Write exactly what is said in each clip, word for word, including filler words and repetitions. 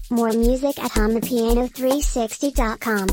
More music at hum the piano three sixty dot com.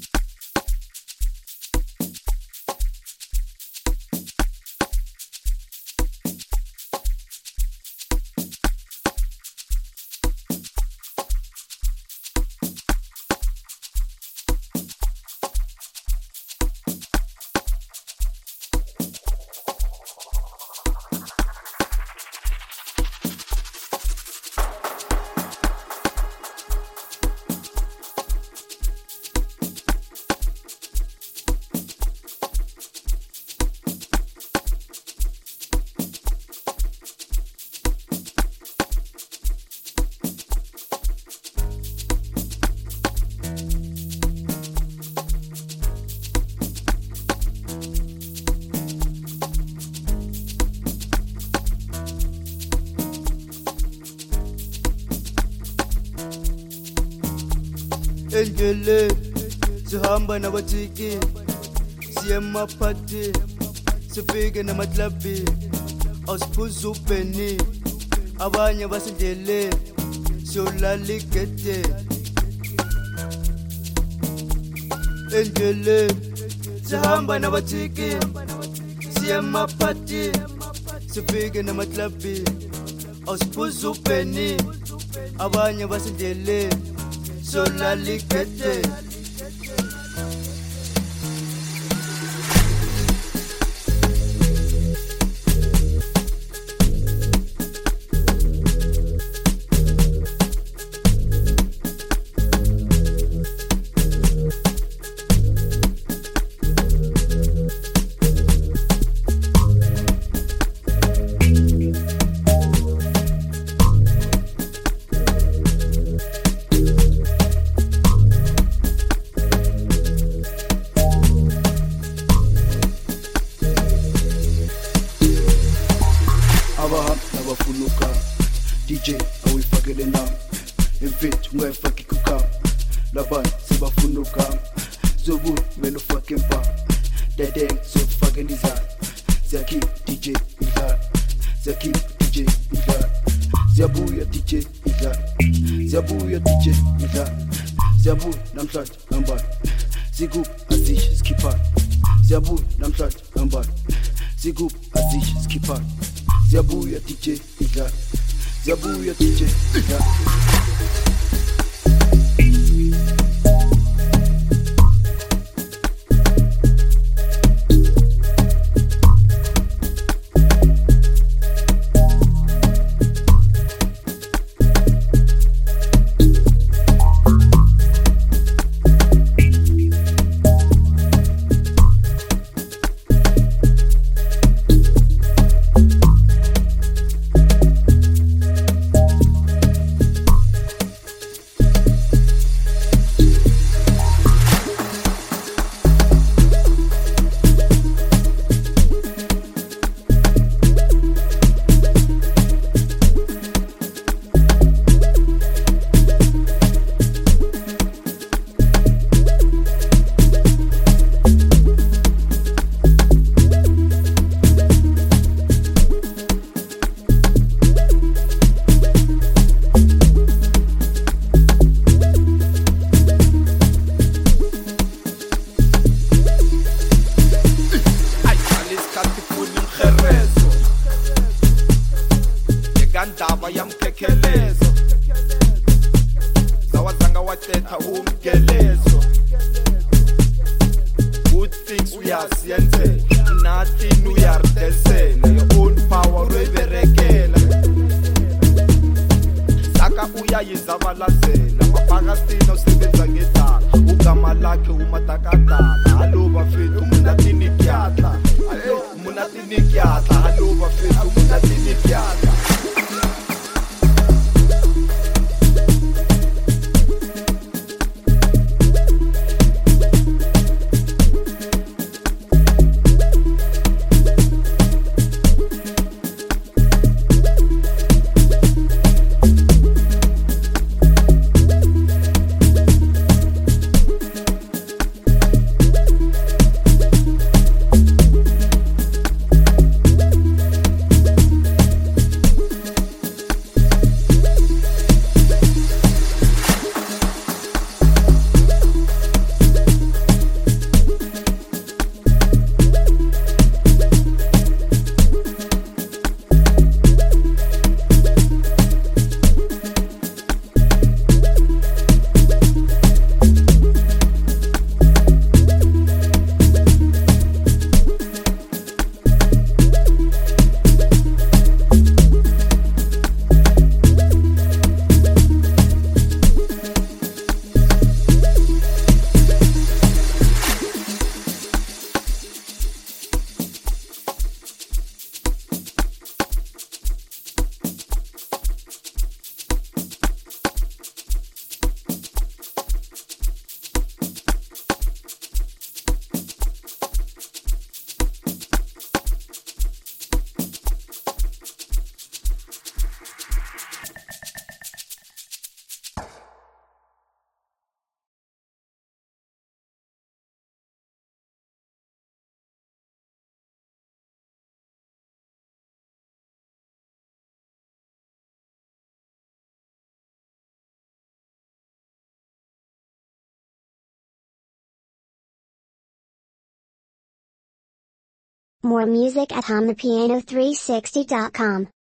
Endleleni sihamba nabatiki siye emaphati sifike namaklabini awusiphuza ubheni abanye basendleleni siyolala igedeni. Endleleni sihamba nabatiki siye emaphati sifike namaklabini awusiphuza ubheni abanye basendleleni siyolala igedeni. Abafunuka D J awifakele na imfit ungayifaki kuka laban sibafunuka zobu melo fucking pa dedeng so fucking design zaki D J ila zaki D J ila ziyabuya D J ila ziyabuya D J ila ziyabu namhlanje amba siku azish skipa ziyabu namhlanje amba siku azish skipa ziyabuya D J ila ziyabuya D J ila. Ndaba yamkhekhelezo zawazanga wathetha umgelezo. Good things we are siente, nothing we are desene. Your own power weberekela saka uyayizabalazela mabhakastina usebenza ngedala ugama lakhe umatakatala. Hallo bafethu munatini kyatla, hallo munatini kyatla, hallo bafethu munatini kyatla. More music at hamapiano three sixty dot com.